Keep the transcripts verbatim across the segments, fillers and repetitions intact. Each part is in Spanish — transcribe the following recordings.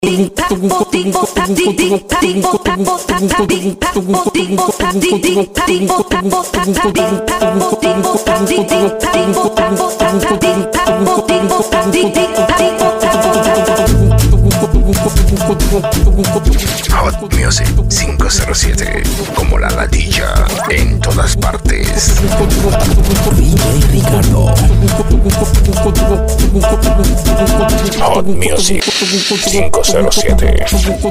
Hot Music cinco cero siete, como la ladilla en todas partes. D J Ricardo. Hot Music cinco cero siete.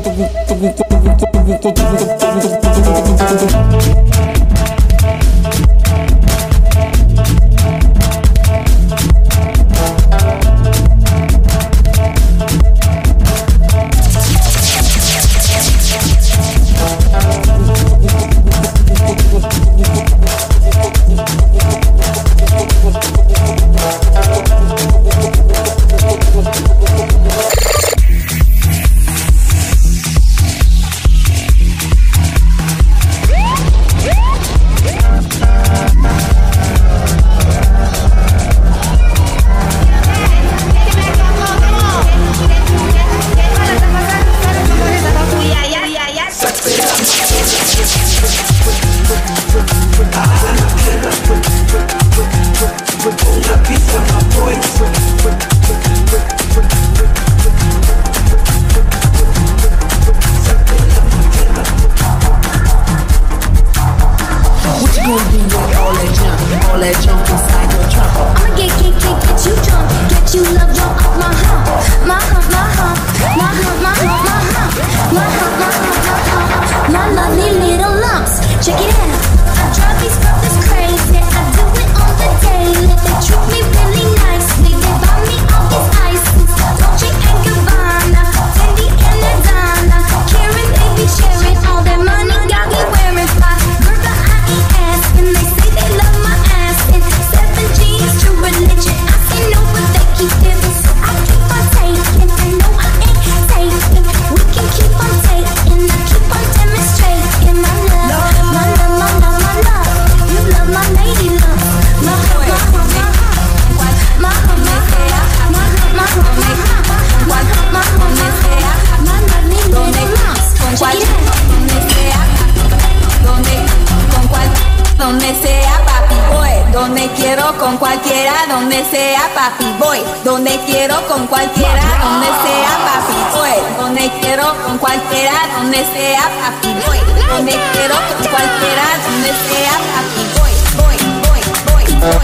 Con cualquiera, donde sea, papi, voy. Donde quiero, con cualquiera, donde sea, papi, voy. Donde quiero, con cualquiera, donde sea, papi, voy. Donde quiero, con cualquiera, donde sea, papi, voy. Voy, voy, voy, voy.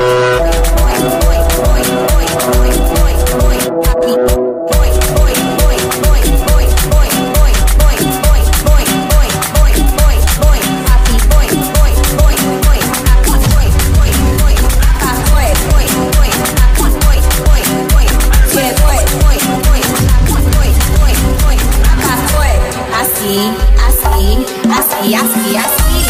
Voy, voy, voy, voy, voy, voy, voy, papi. Voy, voy, voy, voy, voy, voy, voy, voy, voy, voy, voy, voy, voy, voy, papi, voy, voy, voy, voy, papi, voy, voy, voy. Así, así, así, así, así.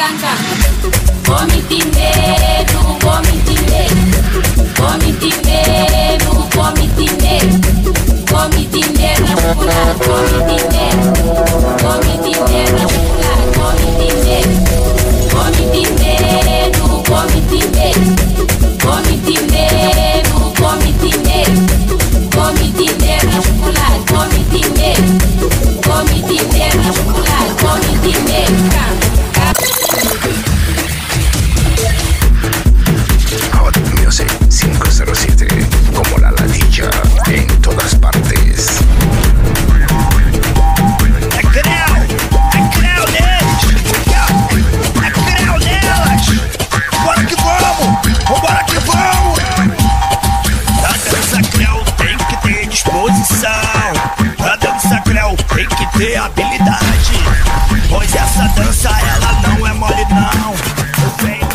canta. Come medo, come medo, come medo, come medo, come medo na chocolate, come medo, come medo na chocolate, come medo, come medo, come medo, come medo, come medo, come medo na chocolate, come medo, come medo na chocolate, come medo. Hot Music cinco cero siete, como la ladilla, en todas partes. É creu, é creu neles, é creu nelas. Bora que vamos, vambora que vamos. A dança creu tem que ter disposição. A dança creu tem que ter habilidade. Pois essa dança ela não é mole não. Eu venho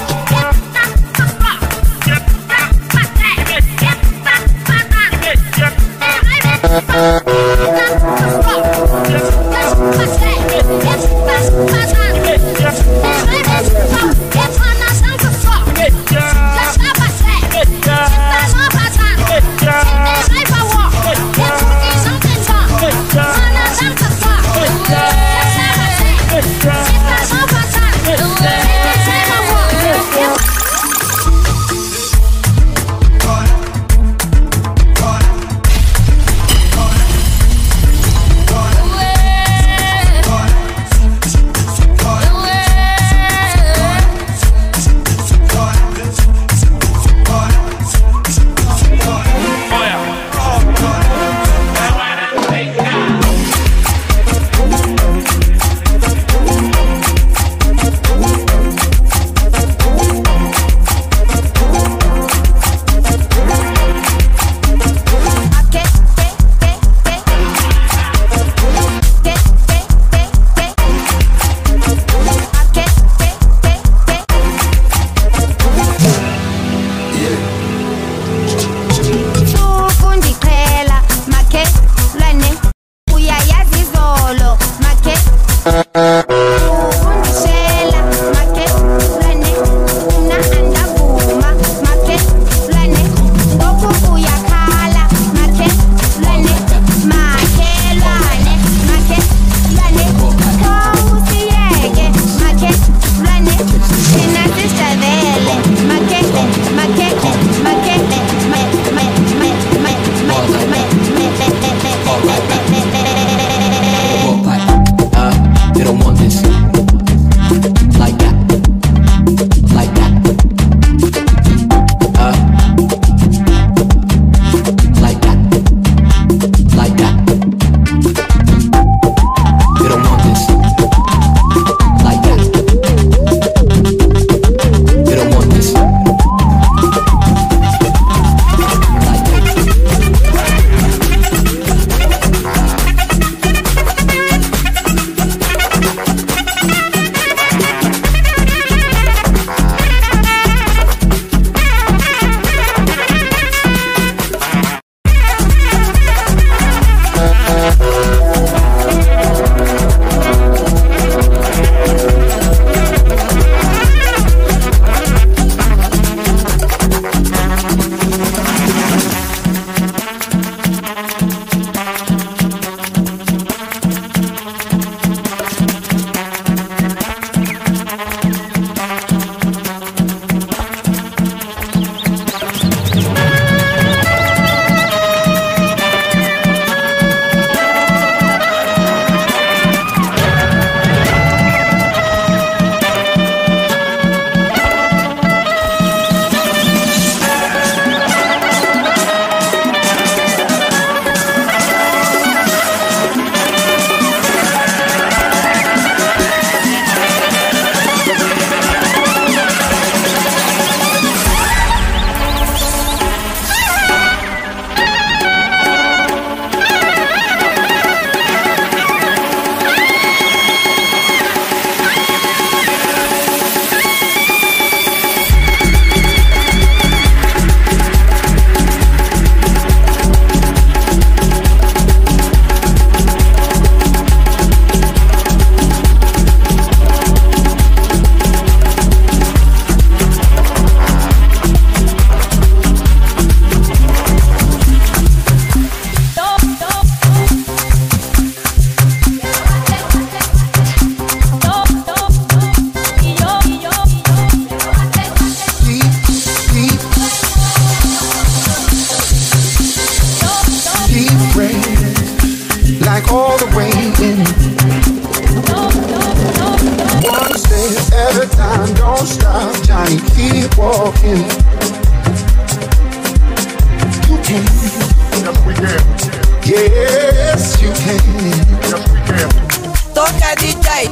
ain't winning. One step at a time, don't stop, Johnny, keep walking. You can. Yes, we can. Yes, you can. Yes, we can. Toca D J,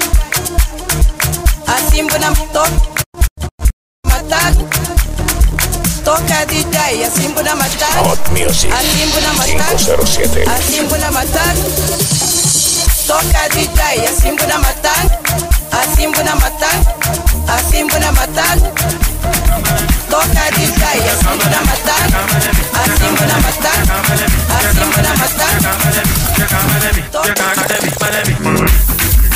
assim buna toca matar. Toca D J, assim buna matar. Hot Music assim buna matar. cinco cero siete. Assim buna matar. Toca D J, assim buna matar. Assim buna matar. Assim buna matar. Toca D J, assim buna matar. Assim buna matar. Assim buna matar. Toca.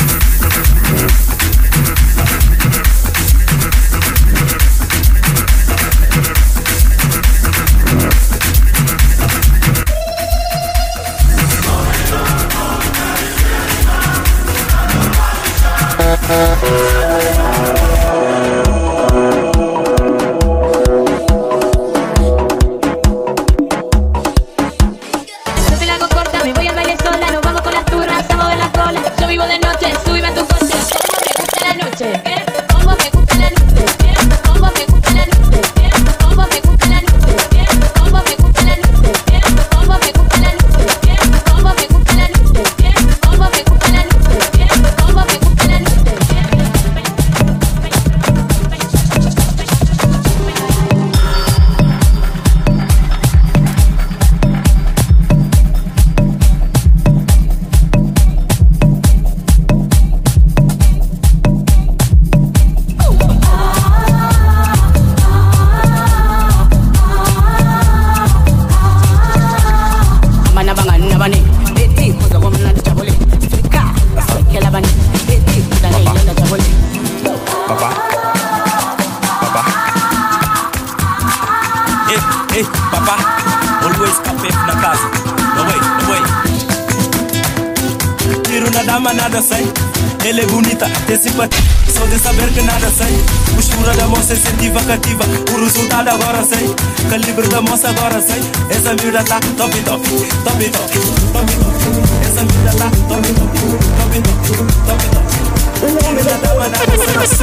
Nada sei, ela é bonita, tem simpatia, só de saber que nada sei. Postura da moça incentiva, cativa, o resultado agora sei. Calibre da moça agora sei. Essa miúda tá top top, top top, top top. Essa miúda tá top top, top top, top top. O homem da dama nada sei,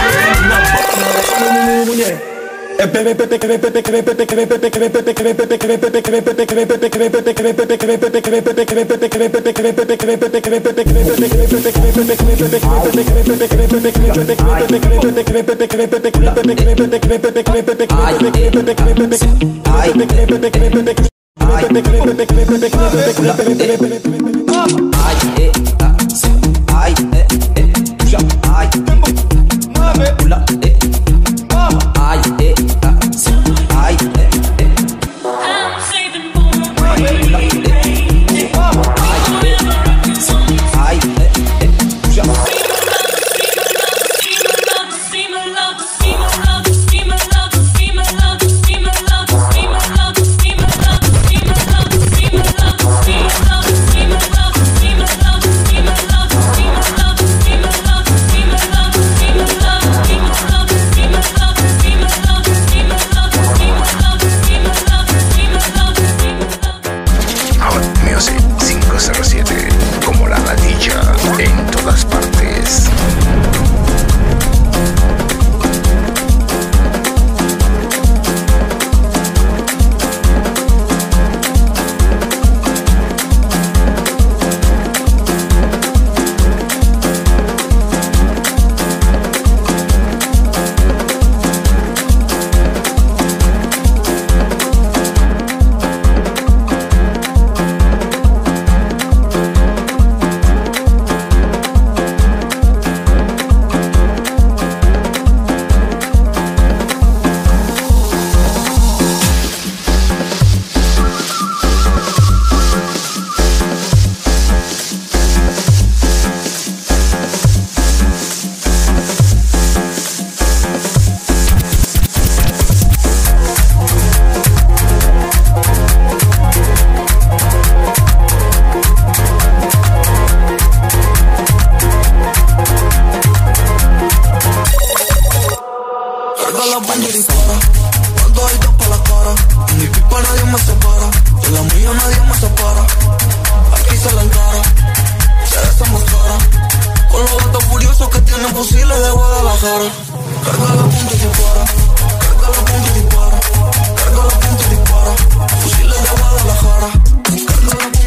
não mulher. Love, Guadalajara. Carga la punta y dispara. Carga la punta y dispara. Carga la punta y dispara. Fusiles de Guadalajara. Carga la punta y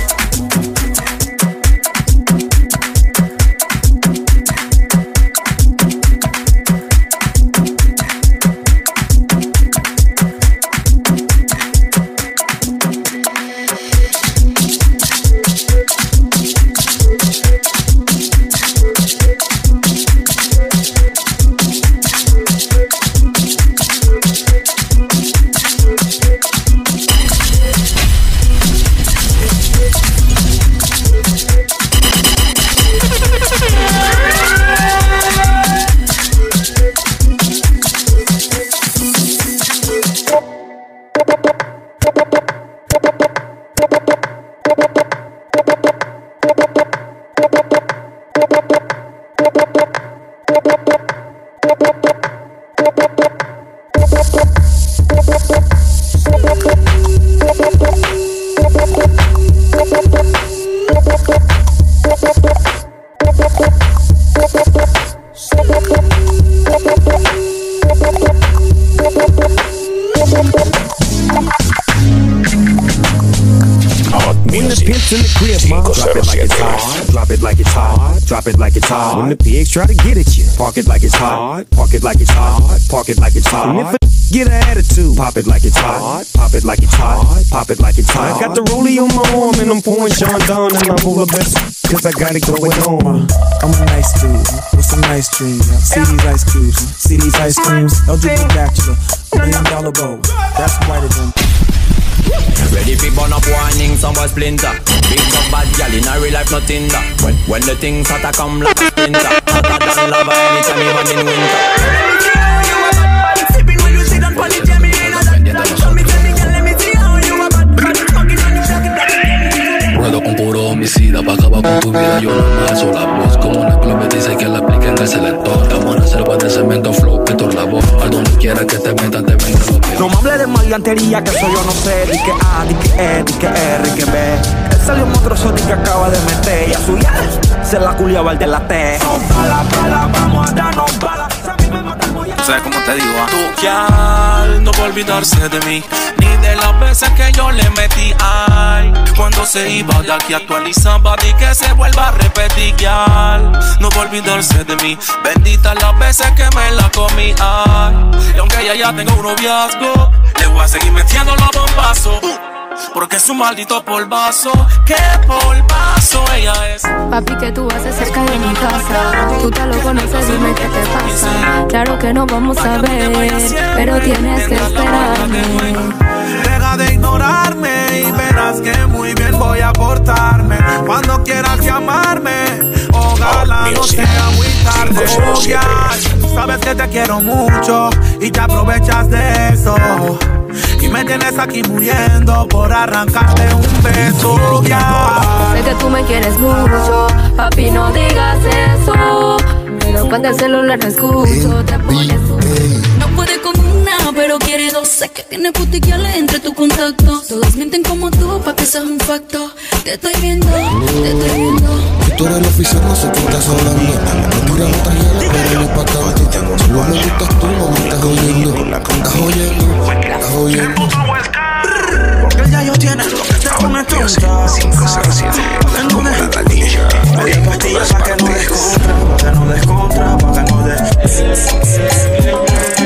Drop it like it's hot. When the pigs try to get at you, park it like it's hot. Park it like it's hot. Park it like it's hot. And if a get an attitude, pop it like it's hot. Pop it like it's hot. Pop it like it's hot. I got the rollie on my arm and I'm pouring Sean down and I'm full of best cause I got it going on. I'm a nice dude with some nice dreams. See these ice cubes, see these ice creams. Eligible bachelor, million dollar bowl. That's whiter than. Ready fi burn up warning, some boy splinter. Big up bad gal in a real life nothing da. When, when the things hotter come like a splinter. Hotter than lava anytime even in winter. Sipping when you sit down for the jammy in a that. Show me, tell me, girl, let me see how you a bad bad. Smoking on you, shocking that. Ruedo con puro homicida, pa' acabar con tu vida. Yo no me alzo la voz como una club me dice que la apliquen el selector. Estamos en la selva de cemento, flow, petor la voz. A donde quiera que te metas, te venga lo que. No me hable de maleantería, que soy yo no sé. Di que A, di que E, di que R, di que B. Él salió un otro sorry que acaba de meter. Y a su ya se la culiaba el de la T. Bala, bala, vamos a darnos bala. ¿Sabes cómo te digo? Ah? Tu quial no va a olvidarse de mí, ni de las veces que yo le metí. Ay, cuando se iba de aquí actualizaba y que se vuelva a repetir. Quial no va a olvidarse de mí, bendita las veces que me la comí. Ay, y aunque ella ya tenga un noviazgo, le voy a seguir metiendo los bombazos. Porque es un maldito polvazo, que polvazo ella es. Papi, ¿qué tú haces cerca de mi casa? Tú te lo conoces, dime qué te pasa. Claro que no vamos a ver, pero tienes que esperarme. Deja de ignorarme y verás que muy bien voy a portarme. Cuando quieras llamarme, ojalá no sea muy tarde. Oh, yeah. Sabes que te quiero mucho y te aprovechas de eso. Y me tienes aquí muriendo por arrancarte un beso, yeah. Sé que tú me quieres mucho, papi, no digas eso. Pero cuando el celular no escucho, te pones un... No puede con una, pero quiere dos. Sé que tiene putiquiales entre tu contacto. Todos mienten como tú, pa' que seas un facto. Te estoy viendo, te estoy viendo. Tú eres el oficial, no sé qué estás hablando. No tiras otra hiela, pero no pa' tanto. Solo me gustas tú, no me estás oyendo. Estás oyendo, estás oyendo. Porque ya yo tiene lo que te pone tonta. cinco cero siete, como la ladilla. Me dio pastillas pa' que no descontra, pa' que no descontra, pa' que no des...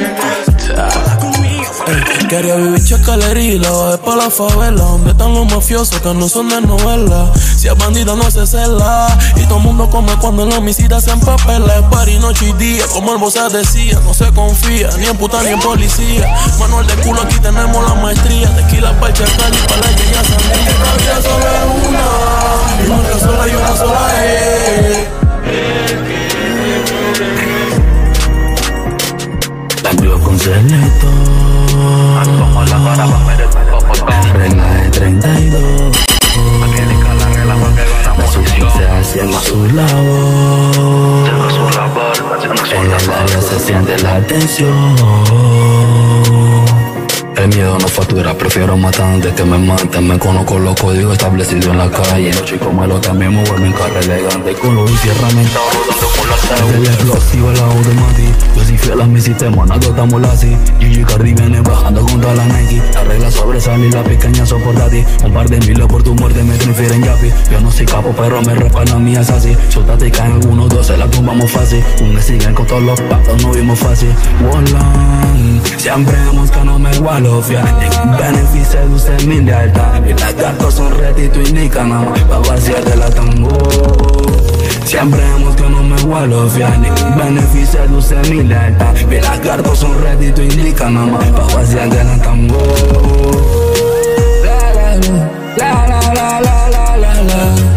Ey, quería vivir chacalería y la bajé pa' la favela, donde están los mafiosos que no son de novela. Si es bandida no se cela, y todo el mundo come cuando en la homicida se empapela. Es party noche y día, como el bossa decía, no se confía, ni en puta ni en policía. Manual de culo, aquí tenemos la maestría. Tequila pa'l chacal y pa' la yeya sandía. Esta vida solo es una, y una sola y una sola es. Cambio con Celito, regla de treinta y dos. La sustancia haciendo su labor. En el área se siente la tensión. miedo no factura, prefiero matar antes que me maten. Me conozco los códigos establecidos en la calle. Los chicos malos también me vuelven carro elegante. Con los bici herramientas rodando por la calle. El explosivo, el automático. Yo soy fiel a mi sistema, nada estamos así. Gigi Cardi viene bajando contra la Nike. La regla sobresale y la pequeña soporta a ti. Un par de miles por tu muerte me transfieren yapi. Yo no soy capo pero me respan la mía es así. Suéltate y caen algunos dos, se la tumbamos fácil. Un siguen con todos los patos, no vimos fácil. Wallan, siempre buscan no me igualo fiel. Beneficio de usted mi lealtad. Y las cartas son retito indican nada más pa' vaciarte la tango. Siempre buscan no me igualo fiel. Beneficio de usted mi lealtad. Y las cartas son retito indican nada más pa' vaciarte la tango. La la la la la la la la.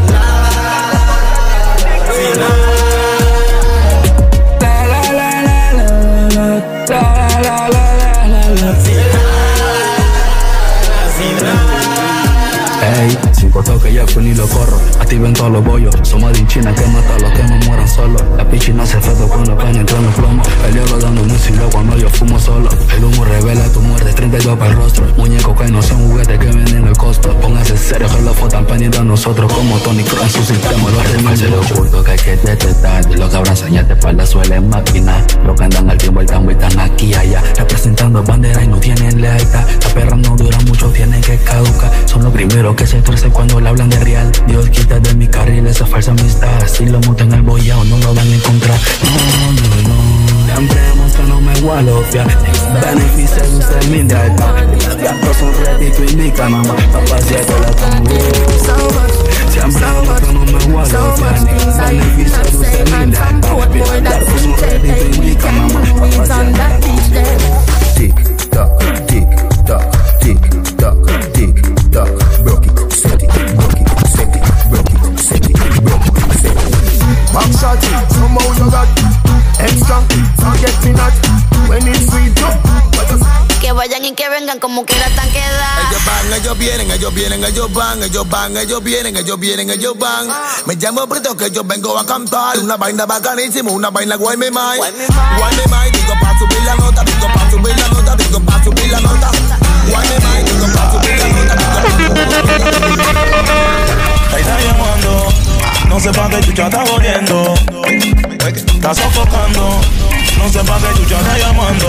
Ey, cinco toques ya fui ni lo corro. Activen todos los bollos. Somos de China que mata a los que no mueran solos. La pichina hace efecto cuando penetra en los plomos. El diablo dando un silo cuando yo fumo solo. El humo revela tu muerte, treinta y dos para el rostro. Muñecos que no son juguetes que venden el costo. Póngase serio que los fotan pendientes a nosotros. Como Tony Kroos en su sistema. Los demás se lo oculto que hay que detectar. De lo que habrán señales para la suelen maquinar. Los que andan al tiempo y están están aquí y allá. Representando bandera y no tienen lealtad. Las perras no duran mucho, tienen que caducar. Son los primeros que se torcen cuando le hablan de real. Dios quita de mi carril esa falsa amistad. Si lo montan en el bollao no lo van a encontrar. No, no, no. Siempre que no me igualo fiel. Beneficio de usted mi lealtad. Las cartas son retito indican nada más pa' vaciarte la tango. Siempre que no me igualo fiel. Beneficio de usted mi lealtad. Las cartas son retito indican nada más pa' vaciarte la tango. Tic toc, tic toc, tic toc, tic toc. Broke it, set it, broke it, set it, broke it, set it, broke it, set it. Back shot it, somehow you got extra, forget me not. When it's sweet, que vayan y que vengan como quiera tan quedar. Ellos van, ellos vienen, ellos vienen, ellos van, ellos van, ellos vienen, ellos vienen, ellos van. Me llamo Brito que yo vengo a cantar una vaina bacanísima, una vaina guay me mai. Guay me mai, digo pa' subir la nota, digo pa' subir la nota, digo pa' subir la nota. Guay me mai, digo pa' subir la nota, digo pa' subir la nota. Ahí está llamando, no sé pa' qué chucha está jodiendo. Está sofocando, no sé pa' qué chucha está llamando.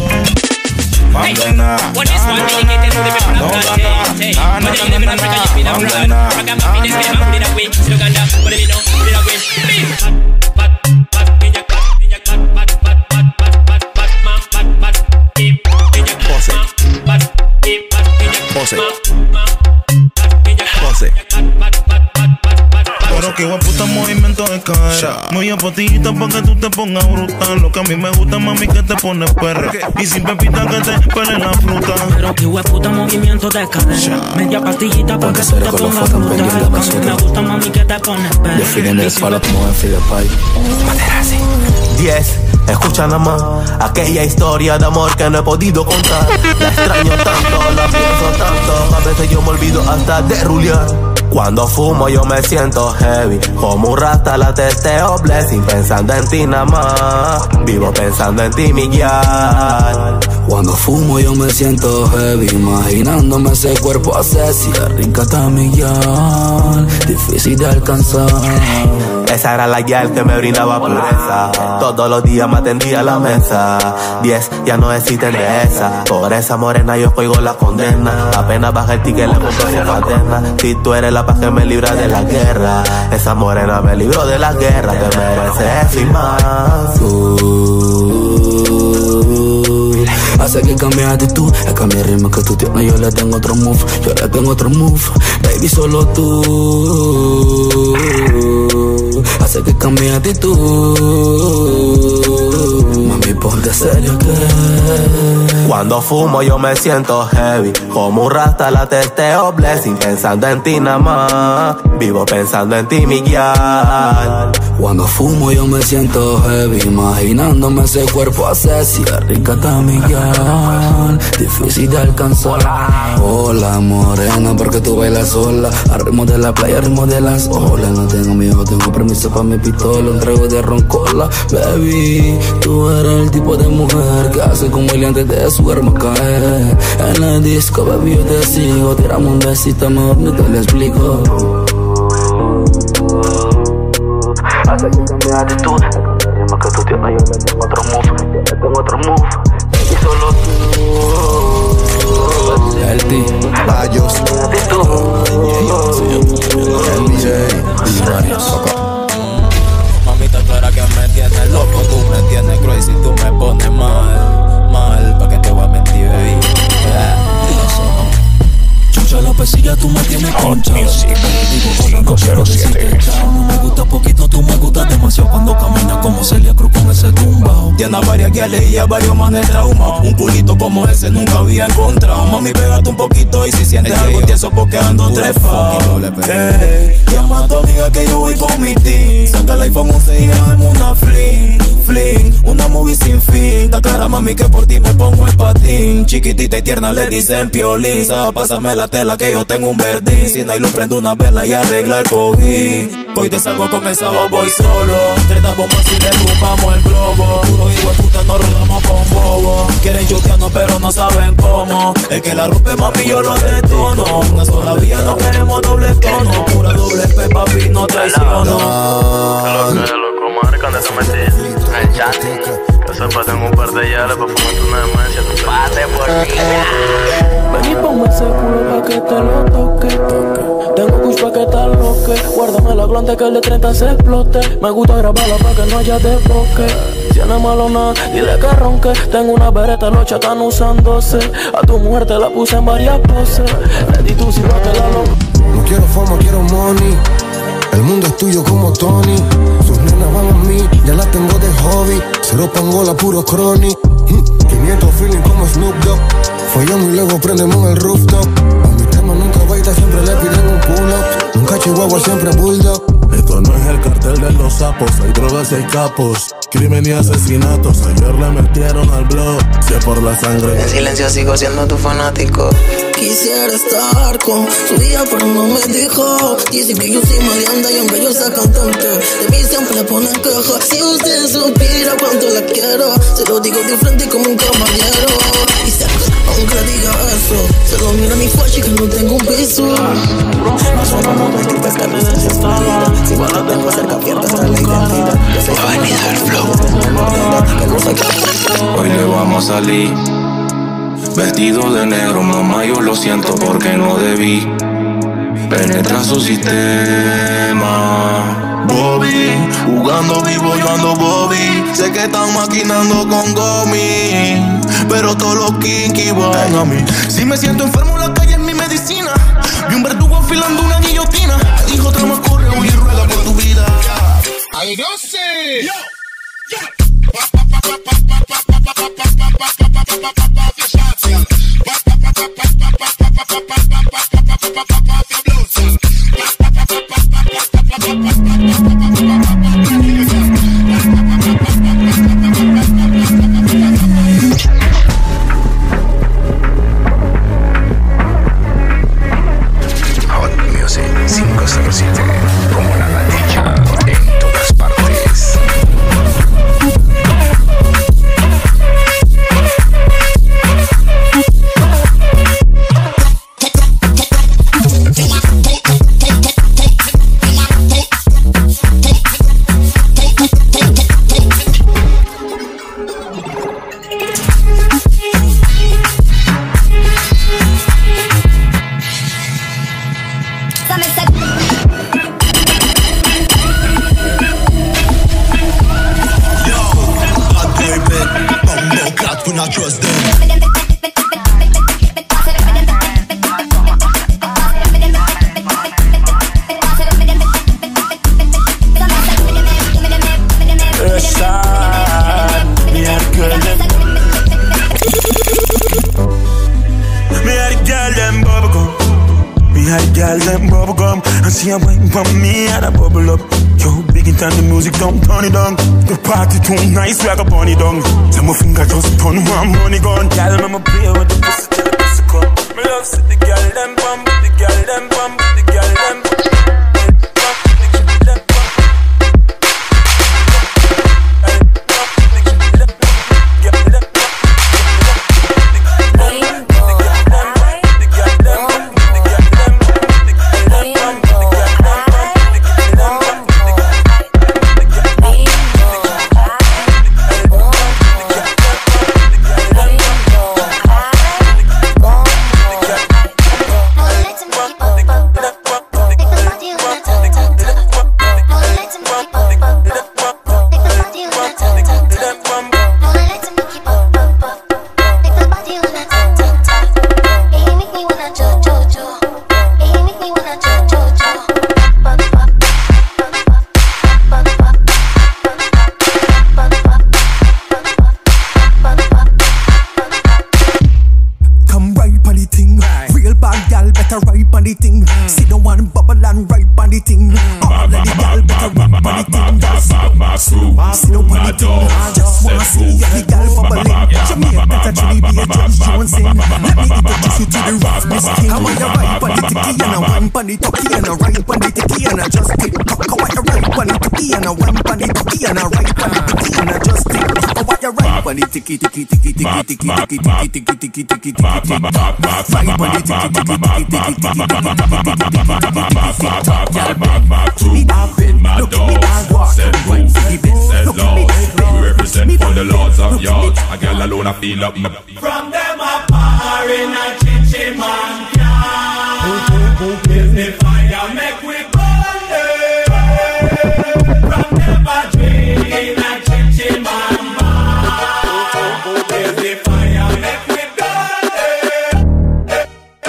Mandena, What is one thing you tell me the people of God say? When they live in Africa, you feel abroad. Ragamuffin, this game, put it away. Uganda, put it in, put it away. Bat, bat, bat, in your cut, in your cut, bat, bat, bat, bat, bat, bat, ma, bat, bat, deep, in your cut, ma, bat, deep, bat, in your cut, ma, bat, in your cut, bat, bat, bat, bat, bat. Pero que buen puta movimiento de cadera. Muy a potillita pa' que tú te pongas brutal. Lo que a mí me gusta, mami, que te pones perra. Y sin pepita que te pele la fruta. Pero que buen puta movimiento de cadera. Media pastillita pa' que tú te pongas brutal. Lo que a mí me gusta, mami, que te pones perra. Definen el palo como en Fidel Pai. Materazzi. diez, escucha nada más aquella historia de amor que no he podido contar. La extraño tanto, la pienso tanto. A veces yo me olvido hasta de rulear. Cuando fumo yo me siento heavy, como un rata la teteo blessing. Pensando en ti nada más, vivo pensando en ti mi guiar. Cuando fumo yo me siento heavy, imaginándome ese cuerpo asesio. Rica está mi guiar, difícil de alcanzar. Esa era la guiar que me brindaba pureza. Todos los días me atendía a la mesa. Diez, ya no existen de esa. Por esa morena yo juego la condena. Apenas baja el ticket le compro su cadena. Si tú eres la paz que me libra de la guerra, esa morena me libró de la guerra. Te mereces y más. Uy, hace que cambie actitud. Es que a mi ritmo que tú tienes yo le tengo otro move. Yo le tengo otro move. Baby, solo tú hace que cambie actitud. Mami, ponte serio que cuando fumo yo me siento heavy, como un rasta la testeo blessing. Pensando en ti nada más, vivo pensando en ti mi guiar. Cuando fumo yo me siento heavy, imaginándome ese cuerpo asesio. Rica está mi guiar, difícil de alcanzar. Hola morena, porque tú bailas sola. Al ritmo de la playa, al ritmo de las olas. No tengo miedo, tengo permiso mami, sepa mi pistola, un trago de roncola. Baby, tú eres el tipo de mujer que hace como el antes de su arma caer. En la disco, baby, yo te sigo. Tiramos un besito, mejor ni te lo explico. Hace que cambie de actitud. Dime que tú tienes, yo le tengo otro move. Yo le tengo otro move. Y solo tú. El ti. Rayos. El D J. Mamita, tú eres que me tienes loco. Tú me tienes crazy, tú me pones mal. Mal, pa' que te voy a mentir, baby. Yeah. Chucha la pesilla, tú me tienes concha. cinco cero siete. No me gusta poquito, tú me gustas demasiado. Cuando caminas como Celia Cruz con ese tumbao. Tiene varias guiales y a varios manes trauma. Un culito como ese nunca había encontrado. Mami, pégate un poquito y si sientes algo tieso porque ando trepado. Hey, llama a tu amiga que yo voy con mi team. Saca el iPhone once y dame una fling, fling. Una movie sin fin. Ta cara, mami, que por ti me pongo el patín. Chiquitita y tierna le dicen pioliza. Pásame la tela que yo tengo un verdín. Si no hay luz prendo una vela y arregla el cojín. Hoy te salgo con esa o voy solo. Treinta bombas y derrumbamos el globo. Puro hijo de puta nos rodamos con bobo. Quieren chutearnos pero no saben cómo. El que la rompe mami yo lo detono. Una sola vía no queremos doble tono. Pura doble P papi no traiciono. Lo que loco marcan de esa metida. El chat. Que se pasen un par de yales pa' fumarte una demencia. Pase por mí. Ven y ponme ese culo pa' que te lo toque. Tengo kush pa' que te aloque. Guárdame la glande que el de treinta se explote. Me gusta grabarla pa' que no haya desbloque. Si no es malo nada, dile que ronque. Tengo una bereta, los chats están usándose. A tu mujer te la puse en varias poses. Le di tu sirva que la loca. No quiero fama, quiero money. El mundo es tuyo como Tony. Sus nenas van a mí, ya las tengo de hobby. Cero pangola, puro crony. quinientos feeling como Snoop Dogg. Follamos y luego prendemos en el rooftop. A mi tema nunca baita, siempre le piden un pull-up. Nunca chihuahua, siempre bulldog. Esto no es el cartel de los sapos. Hay drogas y hay capos. Crimen y asesinatos. Ayer le metieron al blog. Si es por la sangre. En silencio sigo siendo tu fanático. Quisiera estar con su día pero no me dijo. Dice que yo soy maleante y aunque yo sea cantante de mí siempre ponen queja. Si usted supiera cuánto la quiero, se lo digo de frente como un caballero. Y sé que aunque diga eso, se lo mira mi fachi que no tengo un piso. No son como distintas que necesitaba. Si me la tengo cerca pierdo hasta la identidad. Ha venido el flow. Hoy le vamos a salir vestido de negro, mamá, yo lo siento porque no debí penetrar su sistema. Bobby, jugando vivo, yo ando Bobby. Sé que están maquinando con Gomi, pero todos los kinky van a mí. Si me siento enfermo, la calle es mi medicina. Vi un verdugo afilando una guillotina. Dijo trama, corre, huye y ruega por tu vida. I don't say. Hot Music cinco cero siete, como la ladilla en todas partes. Not trust them. Girl, them bubble gum, and see a wine from me and a bubble up. Yo, big in time, the music don't turn it down. The party too nice, we like a bunny down. Tell my finger just turn one money gun. Girl, I'ma play with the pussy till the pussy come. Me love see the girl them bum, the girl them bum, the girl them bum, the girl them bum. on the thing, just sit down on the thing. Just wanna see every girl bubbling. Jamaica to Trinidad, Jones Jonesing. Let me introduce you to the roughness king. How are you right on the ticky and a wine on the tucky and a right on the ticky and a just tick tock. How are you right on the ticky and a wine on the tucky and a right on the ticky and a just tick tock. How are you right on the ticky ticky ticky ticky ticky ticky ticky ticky ticky ticky ticky tick tock. Right on the ticky ticky ticky ticky ticky ticky ticky tick tock. Me dog bend, look at me dog walk. Right for the best, look at me bend. We represent for the lords of yards. A girl alone I feel up my. From them a power in a chinchin man can. Give me fire, make we burn it. From them a drink in a chinchin man can. Give me fire, make we burn it.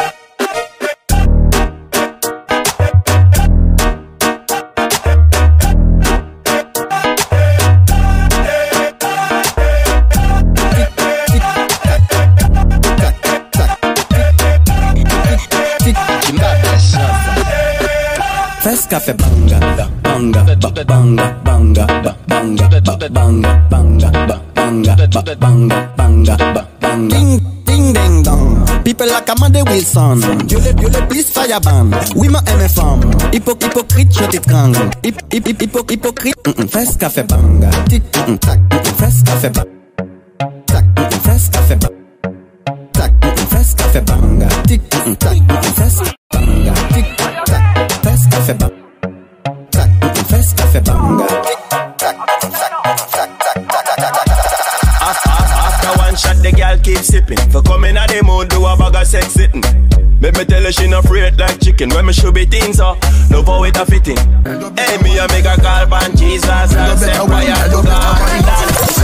First cafe banga, banga, banga, banga, banga, banga, banga, banga, banga, banga, banga, banga. Ding, ding, ding, dong. People like Amanda Wilson. Dieu le, Dieu le, please fire ban. Oui, ma M F M. Hypo, hypocrite, je t'étrangle. Hip, hip, hip, hypo, hypocrite. First cafe banga. Tic, tac. First cafe banga. Tac, first cafe banga. Tac, first cafe banga. Tic, tac. First banga. Tic, tac. First cafe banga. Tac, first cafe banga. Tic, tac, tac, tac, tac, tac, tac. After one shot, the girl keep sipping. For coming at the mood, do a bag of sex sitting. Make me tell her she not afraid like chicken. When me should be things up, no power it a fitting. Hey, me a make a call pan Jesus and say why I do God and dance.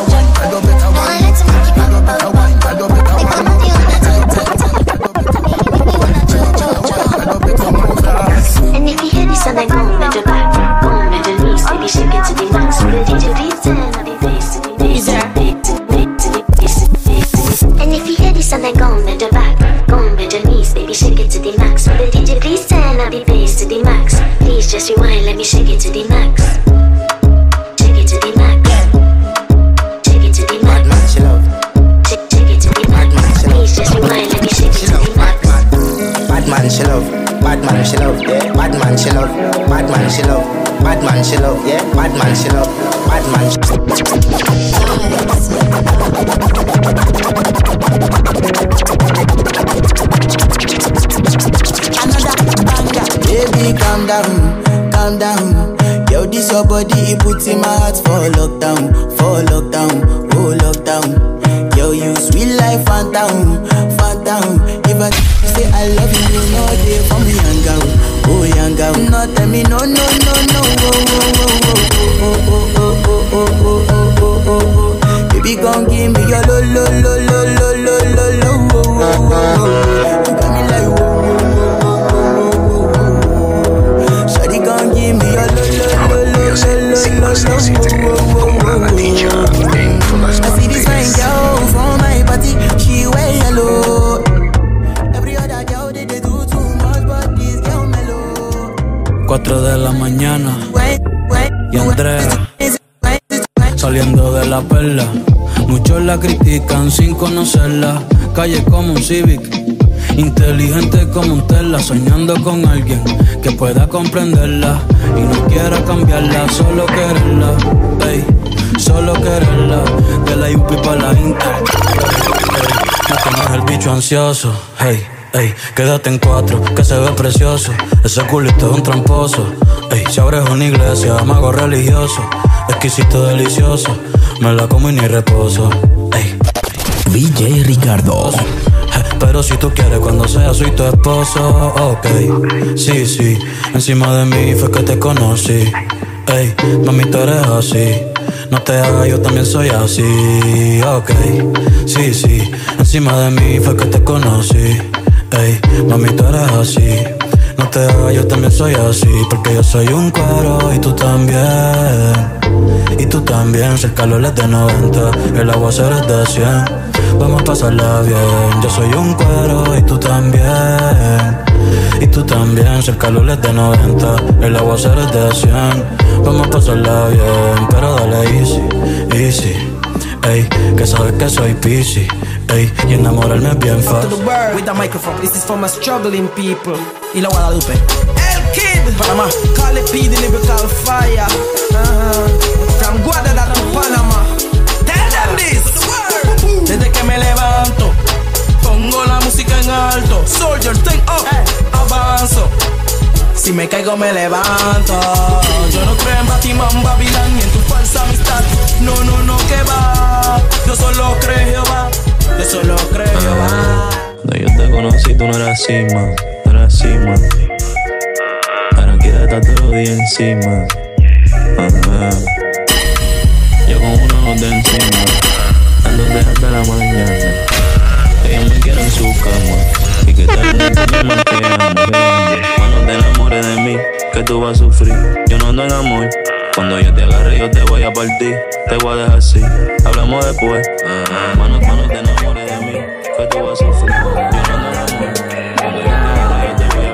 And if you hear this and I go on the back, go on the knees, baby shake it to the max. With a D J please turn on the bass to the bass. And if you hear this and I go on the back, go on the knees, baby shake it to the max. With a D J please turn on the bass to the max. Please just rewind, let me shake it to the max. Shake it to the max. Shake it to the max. Shake, shake it to the max. Please just rewind, let me shake it to the max. Bad man, she love. Bad man, she love. Yeah. Bad man, she love. Bad man, she love. Bad man, she love. Yeah. Bad man, she love. Bad man, she Baby, calm down, calm down. Yo, this your body, it puts in my heart for lockdown, for lockdown, oh lockdown. Yo, you sweet life, phantom, phantom. If I say I love you, you know they for me young girl, oh young girl. No tell me no, no, no, no, oh, oh, oh, oh, oh, oh, oh, oh, oh, oh, oh, oh, oh. Baby, come give me your lo, lo, lo, lo, lo, lo, lo, lo, oh, oh, oh. You got me like whoa, whoa, whoa, whoa, whoa. Shawty, come give me your lo, lo, lo, lo, lo, lo, lo, lo, oh, oh, oh. I see this fine girl from my party, she wear yellow. Every other girl they, they do too much, but this girl mellow. Cuatro de la mañana y Andrea saliendo de la perla. Muchos la critican sin conocerla. Calle como un Civic, inteligente como un Tesla, soñando con alguien que pueda comprenderla y no quiera cambiarla, solo quererla, ey, solo quererla. De la U P pa' la Inter, ey, no tienes el bicho ansioso, hey, ey, quédate en cuatro, que se ve precioso. Ese culito es un tramposo, ey, si abres una iglesia, mago religioso, exquisito, delicioso, me la como y ni reposo, ey. D J Ricardo. Pero si tú quieres cuando sea soy tu esposo, ok. Sí, sí, encima de mí fue que te conocí. Ey, mami, tú eres así. No te hagas, yo también soy así, ok. Sí, sí, encima de mí fue que te conocí. Ey, mami, tú eres así. No te hagas, yo también soy así. Porque yo soy un cuero y tú también. Y tú también, si el calor es de noventa, el aguacero es de cien. Vamos a pasarla bien, yo soy un cuero y tú también. Y tú también, si el calor es de noventa, el aguacero es de cien. Vamos a pasarla bien, pero dale easy, easy. Ey, que sabes que soy piscis. Ey, y enamorarme es bien fácil. To the bird with the microphone, this is for my struggling people. Y la Guadalupe El Kid, Panamá, Cali P, the lyrical fire. uh-huh. From Guadalajara to Panama. Tell them this. Desde que me levanto, pongo la música en alto. Soldier, take up, hey. Avanzo. Si me caigo me levanto. Yo no creo en Batman, Babilán ni en tu falsa amistad. No, no, no, que va. Yo solo creo Jehová. Yo solo creo Jehová. Cuando yo te conocí tú no eras así, man. No eras así, man. Ahora quieres estar todos los días encima. Ajá. Yo con uno ojo de encima. Ando desde la mañana. Ella me quiere en su cama. Y que tal vez me mantenga. Cuando te enamores de mí, que tú vas a sufrir. Yo no ando en amor. Cuando yo te agarre, yo te voy a partir. Te voy a dejar así. Hablamos después. Cuando, cuando te enamores de mí, que tú vas a sufrir. Yo no ando en amor. Cuando yo te agarre, yo te voy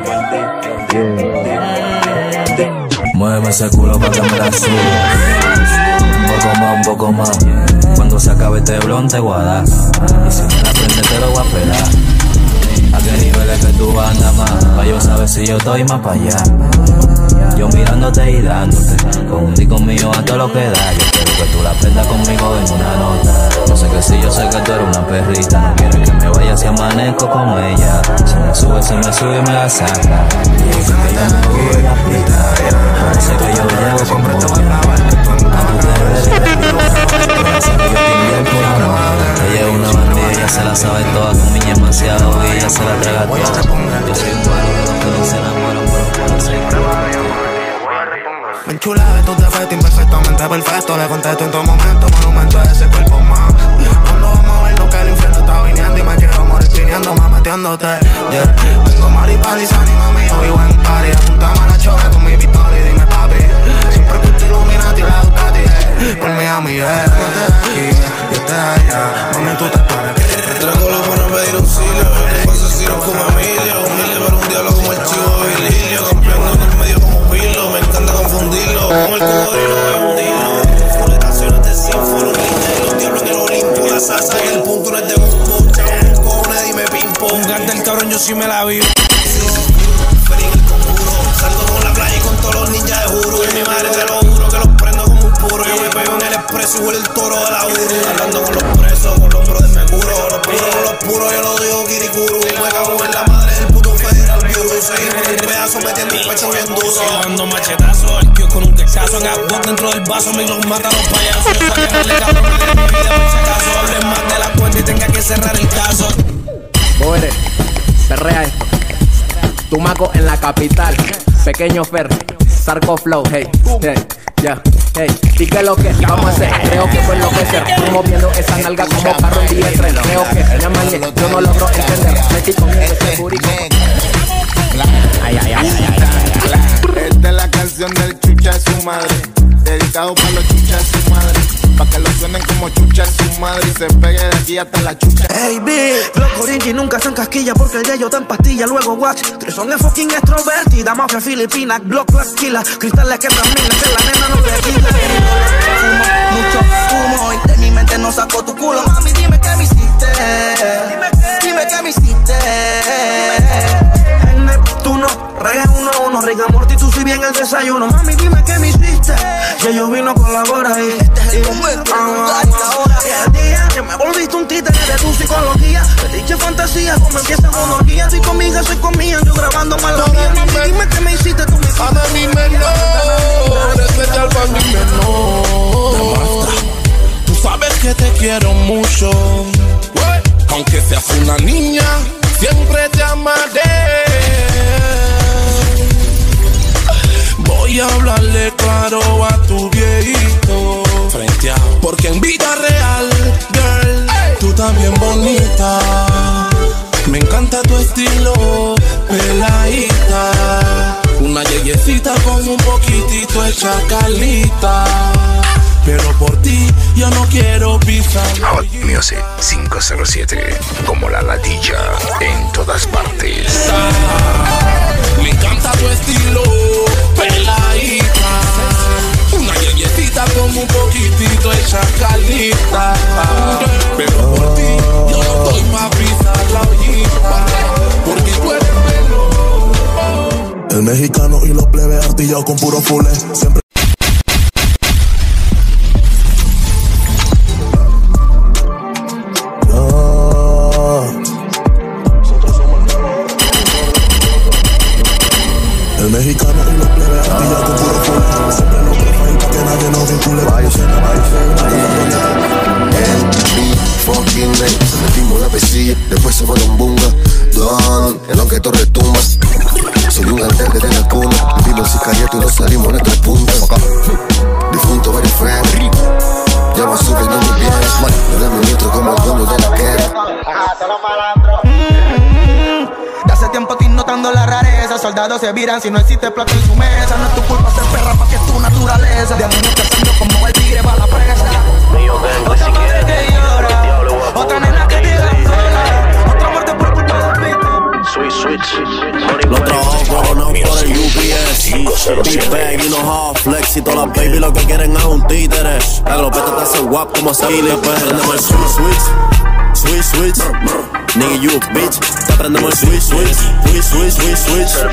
a partir. Mueve ese culo pa' que me la suba. Un poco más, un poco más. Cuando se acabe este blon te voy a dar. Y si me la prende te lo voy a pelar. ¿A qué niveles que tú andas más? Pa' yo saber si yo estoy más para allá. Yo mirándote y dándote. Con un disco mío a todo lo que da. Yo quiero que tú la prendas conmigo en una nota. Yo sé que sí, yo sé que tú eres una perrita. No quieres que me vaya si amanezco como ella. Se me sube, se me sube y me la saca. Y es que ella me cubre la pista. Parece que yo llevo como ella. A tu te parece que yo te invierto una nota. Ella es una bandida, ella se la sabe toda. Con mi niña demasiado y ella se la traga toda. Yo soy un malo de los que no se enamoran, pero por hacer. Me enchula de tus defectos, imperfectamente perfecto. Le contesto en todo momento, monumento a ese cuerpo más. Cuando vamos a vernos que el infierno está viniendo y me quiero morir pineando, más metiéndote. Yeah. Tengo maripaz y mami, yo vivo en party. Apuntame a la choca con mi pistola y dime papi. Siempre que te iluminaste y la Ducati, yeah. Por mi amiga, yeah. Yo te aquí, yo te allá. Mami, tú te paras. Trago los para pedir auxilio. Tengo asesinos como Emilio. Humilde para un diablo como el chivo Virgilio. Campeando en el medio como Pilo. Me encanta confundirlo. Como el cocodrilo es un dilo. Fornicaciones de sinforo. Los diablos en el Olimpo. La salsa y el punto no es de gusto. Chavo, cojones, dime pimpo. Un gante el cabrón, yo sí me la vivo. Feliz el conjuro. Salgo con la playa y con todos los ninjas de juro. Y mi madre te lo juro que los prendo como un puro. Yo me pego en el expreso y huele el toro de la Uru. Hablando con los presos, con los brothers me curo. Los puros, los puros, yo lo digo kirikuru. Me cago en la madre del puto Federal Bureau. Seguimos el pedazo metiendo el pecho bien duro. Sigo dando machetazos, el tío con un quechazo. Gabot dentro del vaso, me los mata a los payasos. Yo saqué darle cabrón de mi vida por si acaso. Hablen más de la cuenta y tenga que cerrar el caso. Boere, perrea esto. Tumaco en la capital. Pequeño Fer, Sarco Flow, hey, hey, ya, yeah, hey. ¿Y qué lo que vamos a hacer? Creo que fue enloquecer. Tú moviendo esa nalga como carro en día de tren. Creo que ya mañé, yo no logro entender. Metí comiendo ese purico. Ay, ay, ay, ay, ay, ay. Esta es la canción del chucha de su madre. Dedicado para los chuchas de su madre. Pa' que lo suenen como chucha de su madre y se pegue de aquí hasta la chucha. Hey, bitch, los corinchi nunca se casquilla porque el de ellos está en pastilla. Luego watch, tres son de fucking extrovertida. Mafia filipina, Glock, las kila. Cristales que transmiten, que la nena no te quita. Fumo, mucho fumo y de mi mente no saco tu culo. Mami, dime qué me hiciste. Dime, dime qué me hiciste. En Neptuno, reggae uno a uno, Rick Morty, tú si bien el desayuno. Mami, dime qué me hiciste. Ya yo vino con la gora y este es el momento. El día que me volviste un títere de tu psicología. Te dije fantasía, como empieza monarquía. Estoy conmigo, soy conmigo, yo grabando mal la mía. Mami, dime qué me hiciste, tú me hiciste. Para mi menor, especial para mi menor. Tú sabes que te quiero mucho. Aunque seas una niña, siempre te amaré. Voy a hablarle claro a tu viejito frente a, porque en vida real, girl, hey, tú también bonita. Me encanta tu estilo, peladita. Una yeyecita con un poquitito de chacalita. Pero por ti yo no quiero pisar. Hot Music cinco cero siete, como la ladilla en todas partes. Me encanta tu estilo, peladita. Una yeyecita como un poquitito de chacalita. Pero por ti, yo no estoy pa' pisar la ollita. Porque tú eres el mexicano y los plebes artillados con puro fule. Siempre. El mexicano y los plebes artillados con puro fule. Siempre nos prefieren para que nadie nos vincule. Vaya, fucking name, se metimos la pesilla, después se fue un bunga. Don, en lo que tú retumbas. Soy un alter desde la cuna. Vino el sicariato y nos salimos en tres puntas. Difunto very friendly. Ya va subiendo muy bien. No le ministro como el dueño de la queda. De hace tiempo estoy notando la rareza. Soldados se viran si no existe plato en su mesa. No es tu culpa ser perra porque es tu naturaleza. De niños cazando como el tigre va a la presa. Otra mujer que llora, otra nena que tira sola, otra muerte por culpa del pito. Switch, switch. Los trabajos coronados por el U P S. Big bag, you know how flex. Y todas las baby lo que quieren es un títere. La glopeta te hace guap como Silly. Prendemos el switch, switch. Switch, switch. Nigga, you a bitch. Te aprendemos el switch, switch. Switch, switch, switch, switch.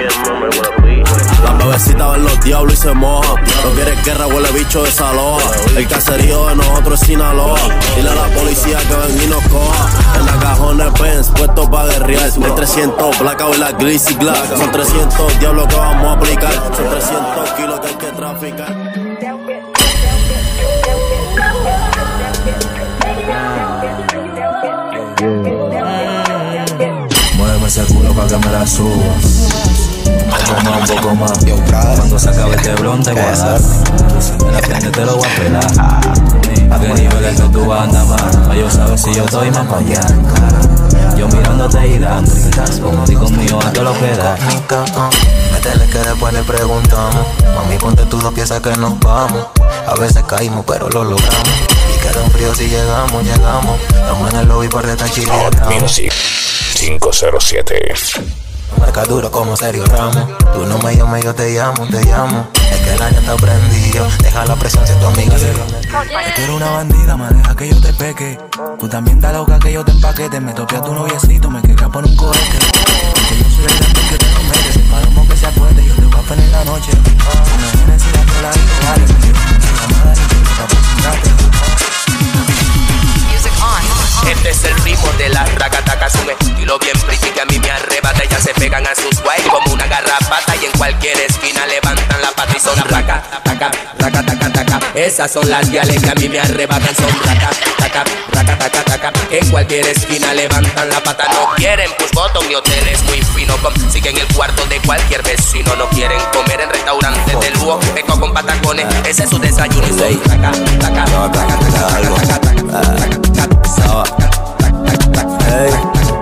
La bebecita ven los diablos y se moja. No quieres guerra, huele bicho de Saloa. El caserío de nosotros es Sinaloa. Dile a la policía que ven y nos coja. En la cajones Benz, puestos pa' guerrear. Hay trescientos blackout y la Glizzy Glass. Son trescientos diablos que vamos a aplicar. Son trescientos kilos que hay que traficar. Muéveme ese culo pa' que me la suba. Un poco más, un poco más. Cuando se acabe este blon te voy a dar. En la frente te lo voy a pelar. A qué nivel es que tú vas a andar más. Pa' yo saber si yo estoy más pa' allá. Yo mirándote y dando. Como di conmigo a todo lo que da. Métele que después le preguntamos. Mami, ponte tus dos piezas que nos vamos. A veces caímos pero lo logramos. Y queda un frío si llegamos, llegamos. Estamos en el lobby por esta chile. Hot Music cinco cero siete. Marca duro como Sergio Ramos. Tú no me llames, yo te llamo, te llamo. Es que el año está prendido. Deja la presión si tu amiga se lo... Tú eres una bandida, me deja que yo te peque. Tú también estás loca que yo te empaque. Te me toque a tu noviecito, me queja por un cohete. Porque yo soy el grande que te lo mereces. Sin palomo que se acuerde, yo te voy a poner en la noche. Si me vienes y la pela y vale, me llevo una llamada y te toca presentarte. Este es el ritmo de las racatacas, un estilo bien pretty que a mí me arrebata. Ellas se pegan a sus guay como una garrapata y en cualquier esquina levantan la pata y son raca, taca, raca, taca, taca. Esas son las viales que a mí me arrebatan, son raca, taca, raca, taca, taca. En cualquier esquina levantan la pata. No quieren push button ni hoteles muy finos, consiguen el cuarto de cualquier vecino. No quieren comer en restaurantes de lujo, peco con patacones, ese es su desayuno y soy raca, taca, raca, taca, taca, taca. Hey.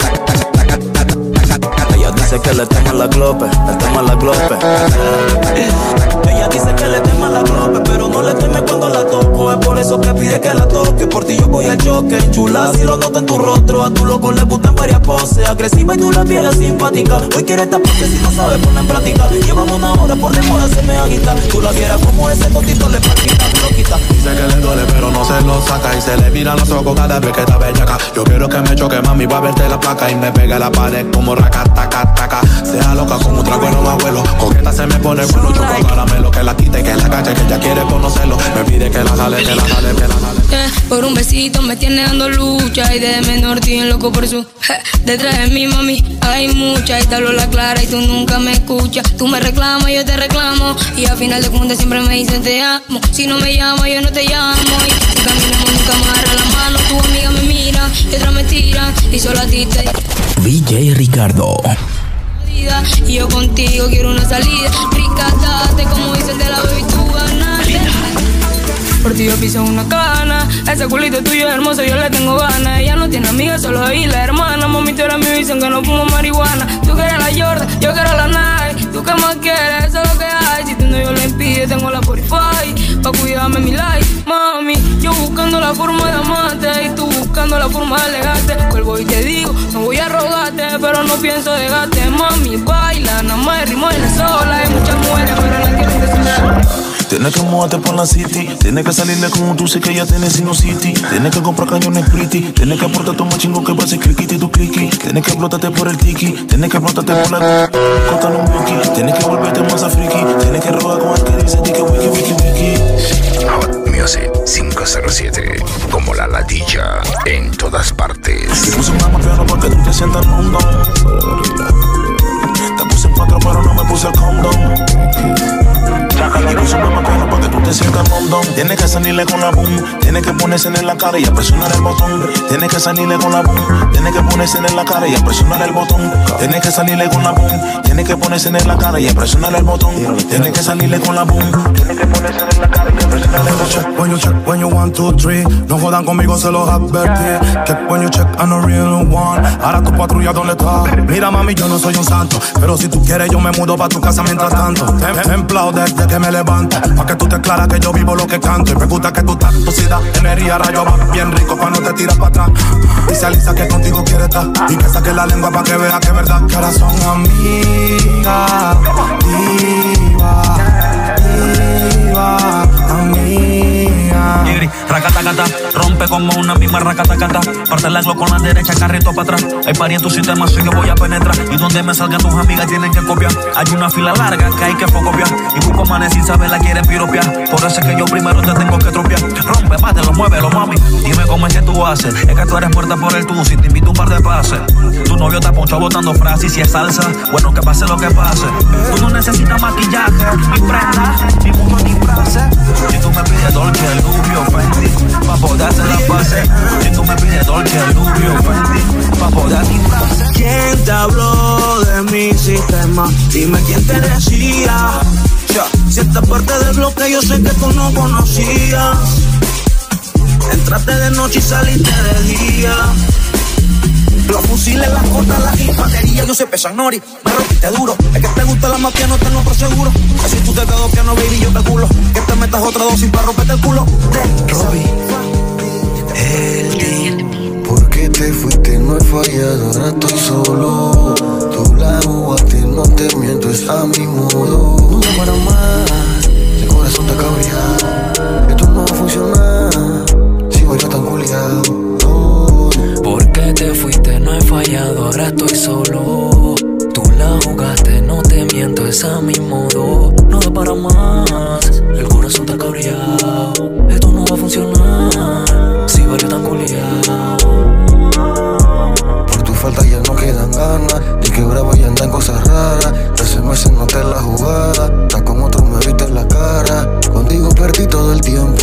Ella dice que le teman la glope, le teman la glope. Ella dice que le tema la glope, pero no le teme cuando la toco. Es por eso que pide que la toque. Por ti yo voy al choque. Chula, si lo noto en tu rostro. A tu loco le gustan varias poses. Agresiva y tú la piel simpática. Hoy quiere esta pose si no sabe poner en práctica. Llevamos una hora por demora, se me agita. Tú la quieras como ese totito le palpita, lo quita. Dice que le duele, pero no se lo saca. Y se le miran los ojos cada vez que está bellaca. Yo quiero que me choque, mami, va a verte la placa. Y me pegue a la pared como raca, taca, taca. Sea loca como un trago en un abuelo. Coqueta se me pone bueno, choco caramelo. Que la quite y que la cache, que ella quiere conocerlo. Me pide que la jale, que la jale, que la jale. Yeah, por un besito me tiene dando lucha. Y de menor estoy loco por su je, detrás de mi mami hay mucha. Y te hablo la clara y tú nunca me escuchas. Tú me reclamas, yo te reclamo. Y al final de cuentas siempre me dicen te amo. Si no me llamas, yo no te llamo. Y si caminamos nunca me agarra la mano. Tu amiga me mira y otra me tira. Y solo a ti te... D J Ricardo. Y yo contigo quiero una salida. Ricátate como dice el de la baby, tú ganaste. Por ti yo piso una cana. Ese culito tuyo es hermoso, yo le tengo ganas. Ella no tiene amigas, solo ahí la hermana. Mami, tú eres mi visión, que no fumo marihuana. Tú quieres la Jordan, yo quiero la Nike. ¿Tú qué más quieres? Eso es lo que hay. Si tú no yo lo impide, tengo la Spotify pa' cuidarme mi life, mami. Yo buscando la forma de amarte y tú buscando la forma de alegarte. Vuelvo y te digo, no voy a rogarte, pero no pienso dejarte, mami. Baila, nada más ritmo en la sola. Hay muchas mujeres, pero no quieren descender. Tienes que moverte por la city, tienes que salirle como tú, sé que ya tienes Sinocity. Tienes que comprar cañones pretty, tienes que aportar tu machingo que pase cliquiti tu cliqui. Tienes que explotarte por el tiki, tienes que explotarte por la cortar un wiki. Tienes que volverte más a friki, tienes que robar con el que dice ti que wiki wiki wiki. Hot Music cinco cero siete, como la ladilla en todas partes. Te puse más piano para que tú te sientas mundo. Te puse en cuatro pero no me puse el condón. Y puse más piano para que tú te sientas mondón. Tienes que salirle con la boom, tienes que ponerse en la cara y a presionar el botón. Tienes que salirle con la boom, tienes que ponerse en la cara y a presionar el botón. Tienes que salirle con la boom, tienes que ponerse en la cara y a presionar el botón. Tienes que salirle con la boom, tienes que ponerse en la cara y a presionar el botón. When you check, when you one, two, three, no jodan conmigo, se los advertí. Check when you check, I'm no real one. Ahora tu patrulla, ¿dónde está? Mira mami, yo no soy un santo, pero si tú quieres yo me mudo pa' tu casa mientras tanto. Tem templado desde que me levanto, pa' que tú te aclaras que yo vivo lo que canto. Y me gusta que tú estás, tu da energía, rayo va bien rico pa' no te tiras pa' atrás. Dice Alisa que contigo quiere estar y que saque la lengua pa' que vea que es verdad. Que ahora son amigas, diva, diva, amiga. Yiri, racatacata, rompe como una misma racatacata. Parte el aglo con la derecha, carrito para atrás. Hay pari en tu sistema, así que voy a penetrar. Y donde me salgan tus amigas tienen que copiar. Hay una fila larga que hay que focopiar. Y busco manes sin saber la quieren piropear. Por eso es que yo primero te tengo que tropear. Rompe, bátelo, muévelo, mami. Dime cómo es que tú haces. Es que tú eres muerta por el tú. Si te invito un par de pases. Tu novio te ponchó botando frases. Y si es salsa, bueno, que pase lo que pase. Tú no necesitas maquillaje, ni prenda, ni mucho disfraces. Si tú me pides Dolce, Lubio, Fendi, pa' poder hacer la base. Si tú me pides Dolce, Lubio, Fendi, pa' poder disfraces. ¿Quién te habló de mi sistema? Dime quién te decía. Si esta parte del bloque yo sé que tú no conocías. Entraste de noche y saliste de día. Los fusiles, las cortas, las infanterías, yo soy pesan nori, me rompiste duro. Es que te gusta la mafia, no tengo por seguro. Que si tú te quedas que no, baby, yo te culo. Que te metas otra dosis para romperte el culo. Robbie, el día. ¿Por qué te fuiste? No he fallado, ahora estoy solo. Tú la jugaste, no te miento, es a mi modo. No te para más, el corazón está cabreado. Esto no va a funcionar, sigo yo tan culiado. ¿Por qué te fuiste? No he fallado, ahora estoy solo. Tú la jugaste, no te miento, es a mi modo. No da para más, el corazón está cabreado. Esto no va a funcionar, si valió tan culiao. Por tu falta ya no quedan ganas, y que bravo y andan cosas raras. Hace meses no te la jugada, estás con otro, me viste en la cara. Contigo perdí todo el tiempo,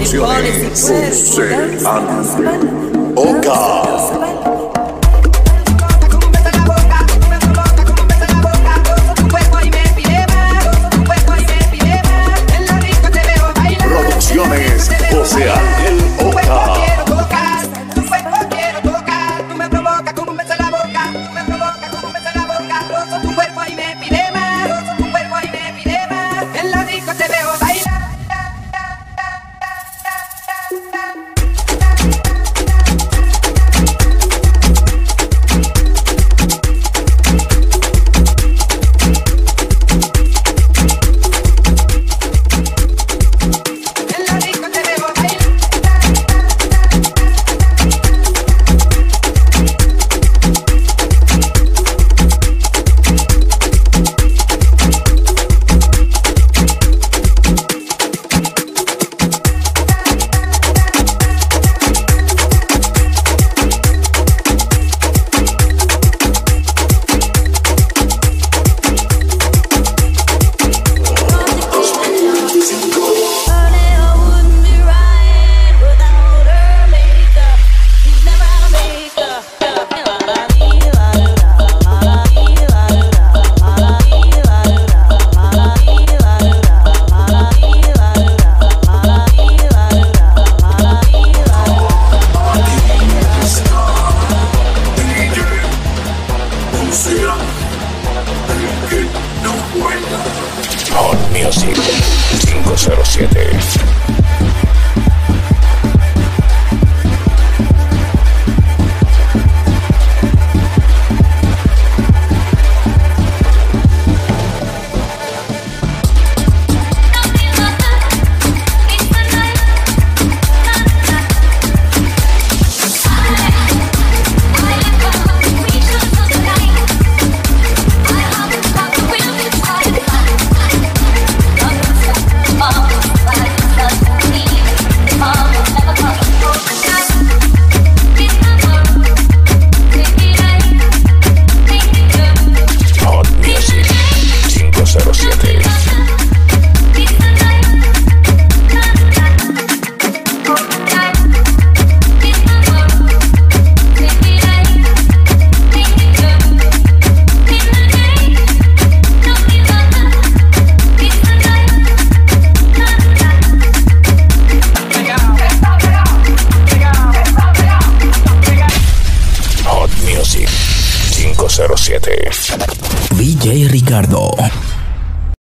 Producciones Oka. Producciones José Ángel Oka. Hot Music cinco cero siete.